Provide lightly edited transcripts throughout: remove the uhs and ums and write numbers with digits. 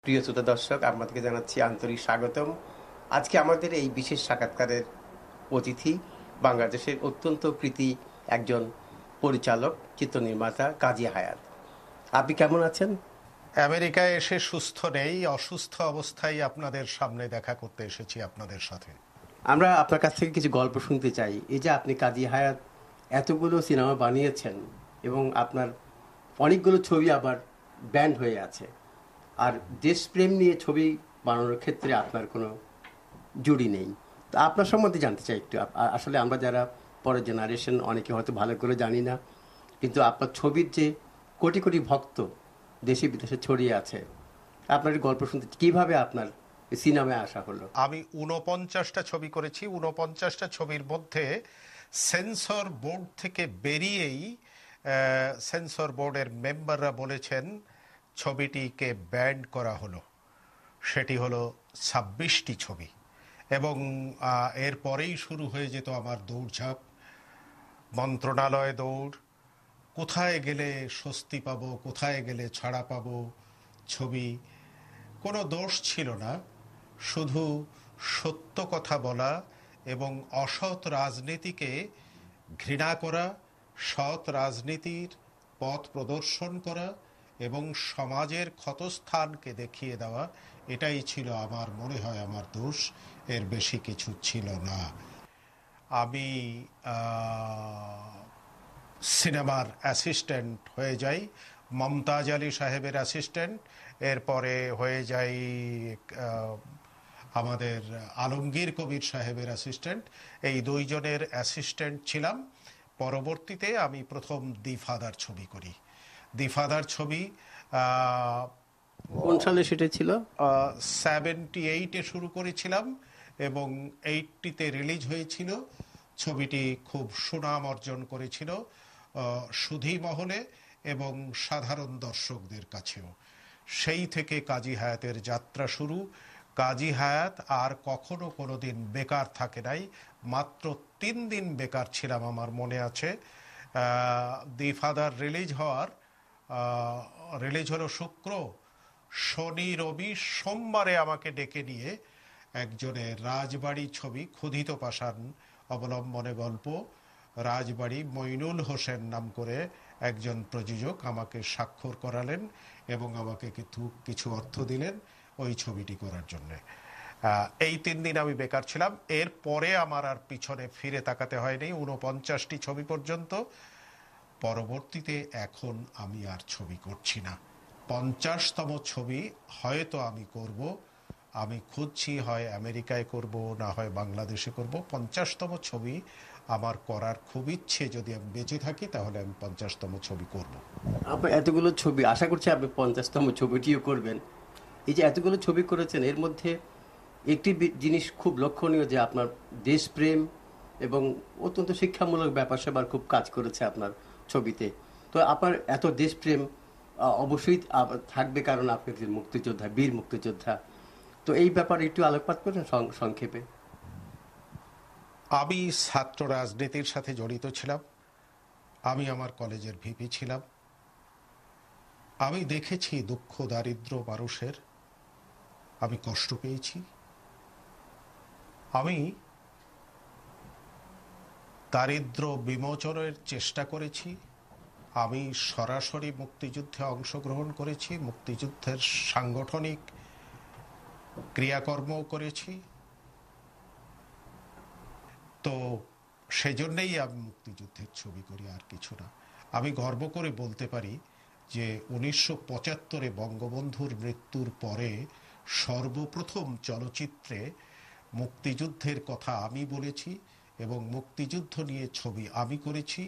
প্রিয় শ্রোতা দর্শক, আপনাদেরকে জানাচ্ছি আন্তরিক স্বাগতম। আজকে আমাদের এই বিশেষ সাক্ষাৎকারের অতিথি বাংলাদেশের অত্যন্ত কৃতি একজন পরিচালক, চিত্রনির্মাতা কাজী হায়াৎ। আপনি কেমন আছেন? আমেরিকায় এসে সুস্থ নেই, অসুস্থ অবস্থায় আপনাদের সামনে দেখা করতে এসেছি আপনাদের সাথে। আমরা আপনার কাছ থেকে কিছু গল্প শুনতে চাই। এই যে আপনি কাজী হায়াৎ এতগুলো সিনেমা বানিয়েছেন এবং আপনার অনেকগুলো ছবি আবার ব্যান্ড হয়ে আছে, আর দেশপ্রেম নিয়ে ছবি বানানোর ক্ষেত্রে আপনার কোনো জুড়ি নেই। তো আপনার সম্বন্ধে জানতে চাই একটু। আসলে আমরা যারা পরের জেনারেশন অনেকে হয়তো ভালো করে জানি না, কিন্তু আপনার ছবির যে কোটি কোটি ভক্ত দেশে বিদেশে ছড়িয়ে আছে, আপনার এই গল্প শুনতে কিভাবে আপনার সিনেমায় আসা হলো? আমি 49টা ছবি করেছি। 49টা ছবির মধ্যে সেন্সর বোর্ড থেকে বেরিয়েই সেন্সর বোর্ডের মেম্বাররা বলেছেন ছবিটিকে ব্যান্ড করা হলো। সেটি হলো 26টি ছবি। এবং এরপরেই শুরু হয়ে যেত আমার দৌড়ঝাঁপ, মন্ত্রণালয় দৌড়, কোথায় গেলে স্বস্তি পাবো, কোথায় গেলে ছাড়া পাবো। ছবি কোনো দোষ ছিল না, শুধু সত্য কথা বলা এবং অসৎ রাজনীতিকে ঘৃণা করা, সৎ রাজনীতির পথ প্রদর্শন করা এবং সমাজের ক্ষতস্থানকে দেখিয়ে দেওয়া, এটাই ছিল আমার মনে হয় আমার দোষ। এর বেশি কিছু ছিল না। আমি সিনেমার অ্যাসিস্ট্যান্ট হয়ে যাই, মমতাজ আলী সাহেবের অ্যাসিস্ট্যান্ট। এরপরে হয়ে যাই আমাদের আলমগীর কবির সাহেবের অ্যাসিস্ট্যান্ট। এই দুইজনের অ্যাসিস্ট্যান্ট ছিলাম। পরবর্তীতে আমি প্রথম দি ফাদার ছবি করি। দি ফাদার ছবি কোন সালে সেটা ছিল? 78-এ শুরু করেছিলাম এবং 80-তে রিলিজ হয়েছিল। ছবিটি খুব সুনাম অর্জন করেছিল সুধী মহলে এবং সাধারণ দর্শকদের কাছেও। সেই থেকে কাজী হায়াতের যাত্রা শুরু। কাজী হায়াত আর কখনো কোনো দিন বেকার থাকে নাই। মাত্র 3 দিন বেকার ছিলাম আমার মনে আছে। দি ফাদার রিলিজ হলো শুক্র, শনি রবি সোমবারে আমাকে ডেকে নিয়ে একজনের রাজবাড়ি ছবি, ক্ষুধিত পাষাণ অবলম্বনে গল্প, রাজবাড়ি, মইনুল হোসেন নাম করে একজন প্রযোজক আমাকে স্বাক্ষর করালেন এবং আমাকে কিছু অর্থ দিলেন ওই ছবিটি করার জন্যে। এই 3 দিন আমি বেকার ছিলাম। এরপরে আমার আর পিছনে ফিরে তাকাতে হয়নি 49টি ছবি পর্যন্ত। পরবর্তীতে এখন আমি আর ছবি করছি না। 50তম ছবি হয়তো আমি করব। আমি খুঁজছি, হয় আমেরিকায় করব, না হয় বাংলাদেশে করব। 50তম ছবি আমার করার খুব ইচ্ছে। যদি আমি বেঁচে থাকি তাহলে আমি 50তম ছবি করব। আপনি এতগুলো ছবি, আশা করছি আপনি 50তম ছবিটিও করবেন। এই যে এতগুলো ছবি করেছেন, এর মধ্যে একটি জিনিস খুব লক্ষণীয় যে আপনার দেশপ্রেম এবং অত্যন্ত শিক্ষামূলক ব্যাপার স্যাপার খুব কাজ করেছে আপনার ছবিতে। তো আপনার এত দেশপ্রেম অবশ্যই থাকবে, কারণ আপনি একজন মুক্তিযোদ্ধা, বীর মুক্তিযোদ্ধা। তো এই ব্যাপারে একটু আলোকপাত করেন সংক্ষেপে। আমি ছাত্র রাজনীতির সাথে জড়িত ছিলাম। আমি আমার কলেজের ভিপি ছিলাম। আমি দেখেছি দুঃখ দারিদ্র মানুষের, আমি কষ্ট পেয়েছি। আমি দারিদ্র বিমোচনের চেষ্টা করেছি। আমি সরাসরি মুক্তিযুদ্ধে অংশগ্রহণ করেছি, মুক্তিযুদ্ধের সাংগঠনিক ক্রিয়াকর্মও করেছি। তো সেজন্যই আমি মুক্তিযুদ্ধের ছবি করি, আর কিছু না। আমি গর্ব করে বলতে পারি যে 1975-এ বঙ্গবন্ধুর মৃত্যুর পরে সর্বপ্রথম চলচ্চিত্রে মুক্তিযুদ্ধের কথা আমি বলেছি এবং মুক্তিযুদ্ধ নিয়ে ছবি আমি করেছি।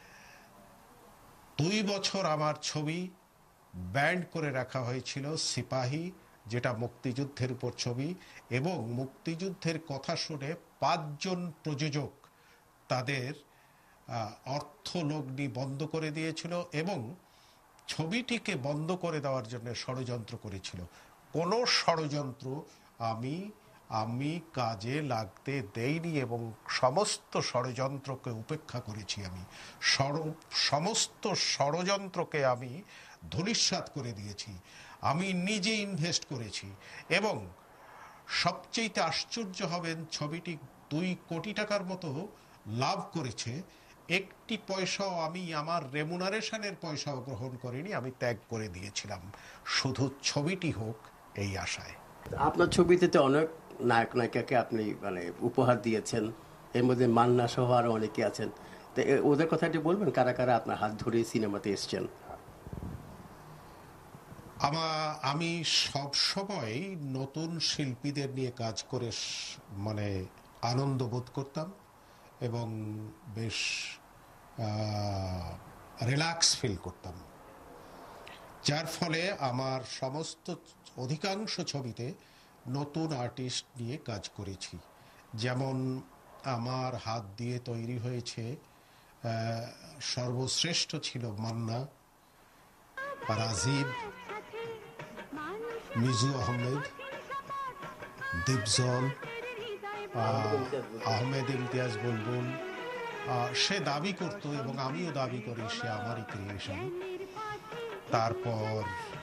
2 বছর আমার ছবি ব্যান্ড করে রাখা হয়েছিল, সিপাহী, যেটা মুক্তিযুদ্ধের উপর ছবি, এবং মুক্তিযুদ্ধের কথা শুনে 5 জন প্রযোজক তাদের অর্থলগ্নি বন্ধ করে দিয়েছিল এবং ছবিটিকে বন্ধ করে দেওয়ার জন্য ষড়যন্ত্র করেছিল। কোনো ষড়যন্ত্র আমি আমি কাজে লাগতে দেইনি এবং সমস্ত ষড়যন্ত্রকে উপেক্ষা করেছি। আমি সমস্ত ষড়যন্ত্রকে আমি ধূলিসাৎ করে দিয়েছি। আমি নিজে ইনভেস্ট করেছি। এবং সবচেয়ে আশ্চর্য হবেন, ছবিটি 2 কোটি টাকার মতো লাভ করেছে। একটি পয়সাও আমি আমার রেমুনারেশনের পয়সাও গ্রহণ করিনি, আমি ত্যাগ করে দিয়েছিলাম শুধু ছবিটি হোক এই আশায়। আপনার ছবিতে তো অনেক নায়ক নায়িকাকে আপনি মানে উপহার দিয়েছেন, এর মধ্যে মান্না সহ আরো অনেকে আছেন। তো ওদের কথা একটু বলবেন, কারা কারা আপনার হাত ধরে সিনেমাতে এসছেন? আমি সব সময় নতুন শিল্পীদের নিয়ে কাজ করে মানে আনন্দ বোধ করতাম এবং বেশ রিল্যাক্স ফিল করতাম, যার ফলে আমার সমস্ত অধিকাংশ ছবিতে নতুন আর্টিস্ট নিয়ে কাজ করেছি। যেমন আমার হাত দিয়ে তৈরি হয়েছে, সর্বশ্রেষ্ঠ ছিল মান্না, রাজীব, মিজু আহমেদ, দীপজল, আহমেদ ইমতিয়াজ বুলবুল। সে দাবি করত এবং আমিও দাবি করি সে আমারই ক্রিয়েশন। তারপর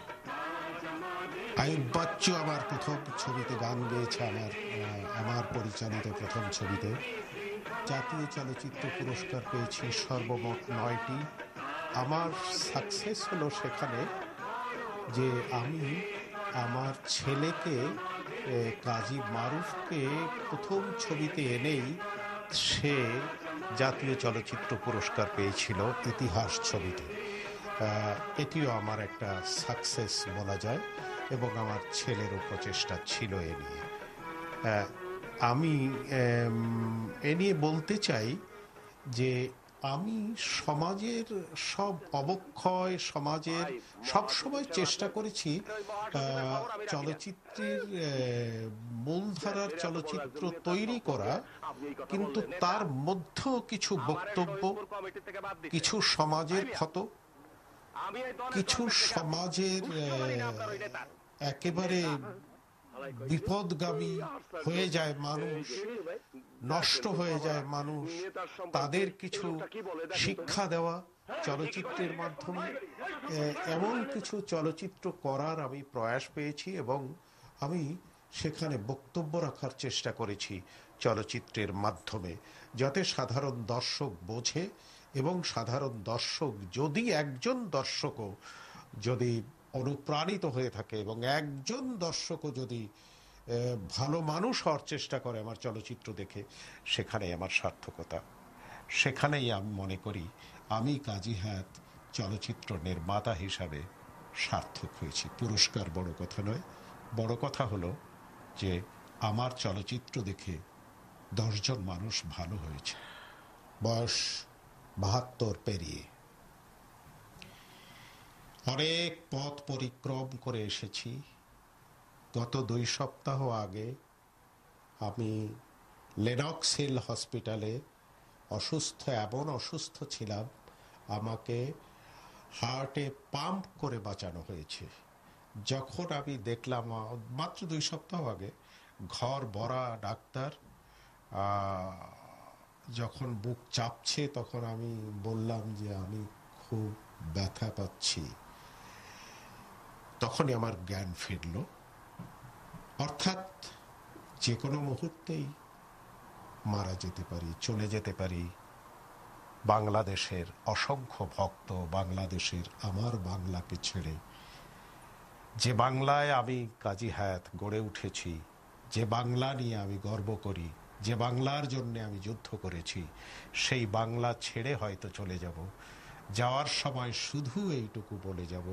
আয়ুব বাচ্চু আমার প্রথম ছবিতে গান গেয়েছে, আমার পরিচালিত প্রথম ছবিতে। জাতীয় চলচ্চিত্র পুরস্কার পেয়েছি সর্বমোট 9টি। আমার সাকসেস হলো সেখানে যে আমি আমার ছেলেকে, কাজী মারুফকে প্রথম ছবিতে এনেই সে জাতীয় চলচ্চিত্র পুরস্কার পেয়েছিল ইতিহাস ছবিতে। এটিও আমার একটা সাকসেস বলা যায় এবং আমার ছেলেরও প্রচেষ্টা ছিল এ নিয়ে। আমি এ নিয়ে বলতে চাই যে আমি সমাজের সব অবক্ষয়, সমাজের সবসময় চেষ্টা করেছি চলচ্চিত্রের মূলধারার চলচ্চিত্র তৈরি করা, কিন্তু তার মধ্যেও কিছু বক্তব্য, কিছু সমাজের ক্ষত, কিছু সমাজের একেবারে বিপদগামী হয়ে যায় মানুষ, নষ্ট হয়ে যায় মানুষ, তাদের কিছু শিক্ষা দেওয়া চলচ্চিত্রের মাধ্যমে, এমন কিছু চলচ্চিত্র করার আমি প্রয়াস পেয়েছি এবং আমি সেখানে বক্তব্য রাখার চেষ্টা করেছি চলচ্চিত্রের মাধ্যমে, যাতে সাধারণ দর্শক বোঝে এবং সাধারণ দর্শক, যদি একজন দর্শকও যদি অনুপ্রাণিত হয়ে থাকে এবং একজন দর্শকও যদি ভালো মানুষ হওয়ার চেষ্টা করে আমার চলচ্চিত্র দেখে, সেখানেই আমার সার্থকতা। সেখানেই আমি মনে করি আমি কাজী হায়াৎ চলচ্চিত্র নির্মাতা হিসাবে সার্থক হয়েছি। পুরস্কার বড় কথা নয়, বড় কথা হলো যে আমার চলচ্চিত্র দেখে 10 জন মানুষ ভালো হয়েছে। বয়স 72 পেরিয়ে অনেক পথ পরিক্রম করে এসেছি। গত 2 সপ্তাহ আগে আমি লেনক্স হিল হসপিটালে অসুস্থ, এমন অসুস্থ ছিলাম আমাকে হার্টে পাম্প করে বাঁচানো হয়েছে। যখন আমি দেখলাম, মাত্র 2 সপ্তাহ আগে, ঘর ভরা ডাক্তার, যখন বুক চাপছে তখন আমি বললাম যে আমি খুব ব্যথা পাচ্ছি, তখনই আমার জ্ঞান ফিরল। অর্থাৎ যে কোনো মুহূর্তেই মারা যেতে পারি, চলে যেতে পারি। বাংলাদেশের অসংখ্য ভক্ত বাংলাদেশের আমার বাংলাকে ছেড়ে, যে বাংলায় আমি কাজী হায়াৎ গড়ে উঠেছি, যে বাংলা নিয়ে আমি গর্ব করি, যে বাংলার জন্য আমি যুদ্ধ করেছি, সেই বাংলা ছেড়ে হয়তো চলে যাব। যাওয়ার সময় শুধু এইটুকু বলে যাব,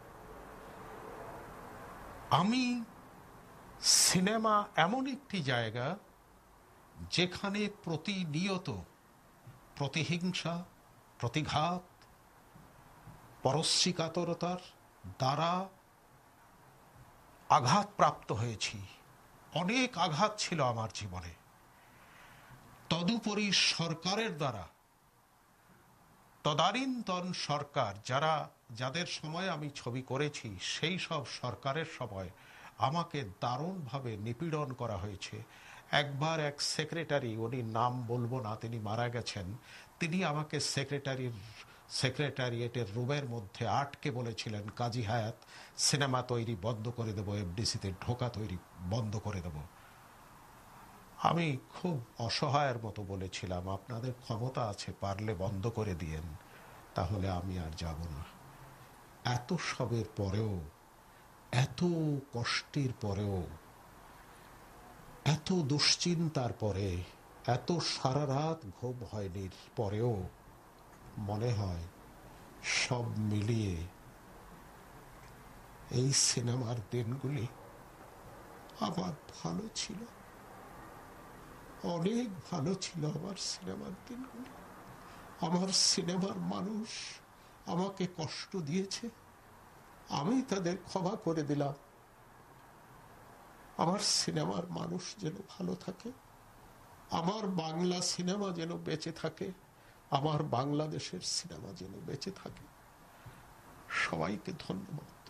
আমি সিনেমা এমন একটি জায়গা যেখানে প্রতিনিয়ত প্রতিহিংসা, প্রতিঘাত, পরশ্রীকাতরতার দ্বারা আঘাতপ্রাপ্ত হয়েছি। অনেক আঘাত ছিল আমার জীবনে। তদুপরি সরকারের দ্বারা, তদানীন্তন সরকার, যাদের সময় আমি ছবি করেছি, সেই সব সরকারের সময় আমাকে দারুণভাবে নিপীড়ন করা হয়েছে। একবার এক সেক্রেটারি, উনি নাম বলবো না, তিনি মারা গেছেন, তিনি আমাকে সেক্রেটারির সেক্রেটারিয়েটের রুমের মধ্যে আটকে বলেছিলেন কাজী হায়াত সিনেমা তৈরি বন্ধ করে দেবো, এফডিসিতে ঢোকা তৈরি বন্ধ করে দেব। আমি খুব অসহায়ের মতো বলেছিলাম, আপনাদের ক্ষমতা আছে, পারলে বন্ধ করে দিয়েন, তাহলে আমি আর যাব না। এত সবের পরেও, এত কষ্টের পরেও, এত দুশ্চিন্তার পরে, এত সারা রাত ঘুম হয়নি পরেও মনে হয় সব মিলিয়ে এই সিনেমার দিনগুলি আমার ভালো ছিল, অনেক ভালো ছিল আমার সিনেমার দিনগুলি। আমার সিনেমার মানুষ আমাকে কষ্ট দিয়েছে, আমি তাদের ক্ষমা করে দিলাম। আমার সিনেমার মানুষ যেন ভালো থাকে, আমার বাংলা সিনেমা যেন বেঁচে থাকে, আমার বাংলাদেশের সিনেমা যেন বেঁচে থাকে। সবাইকে ধন্যবাদ।